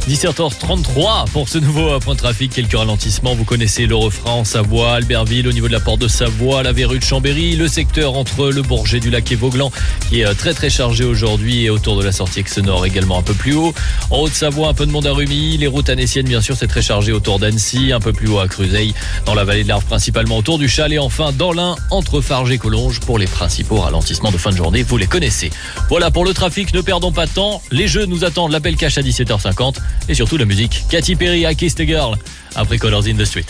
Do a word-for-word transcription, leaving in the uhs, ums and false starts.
dix-sept heures trente-trois pour ce nouveau point de trafic. Quelques ralentissements. Vous connaissez le refrain en Savoie, Albertville, au niveau de la porte de Savoie, la verrue de Chambéry, le secteur entre le Bourget du Lac et Vauglan qui est très très chargé aujourd'hui et autour de la sortie Aix-Nord également un peu plus haut. En Haute-Savoie, un peu de monde à Rumilly. Les routes annéciennes, bien sûr, c'est très chargé autour d'Annecy, un peu plus haut à Cruzeil, dans la vallée de l'Arve principalement autour du Châle et enfin dans l'Ain entre Farges et Collonges pour les principaux ralentissements de fin de journée. Vous les connaissez. Voilà pour le trafic, ne perdons pas de temps. Les jeux nous attendent, l'appel cash à dix-sept heures cinquante et surtout la musique. Katy Perry, I Kissed a Girl, après Colors in the Street.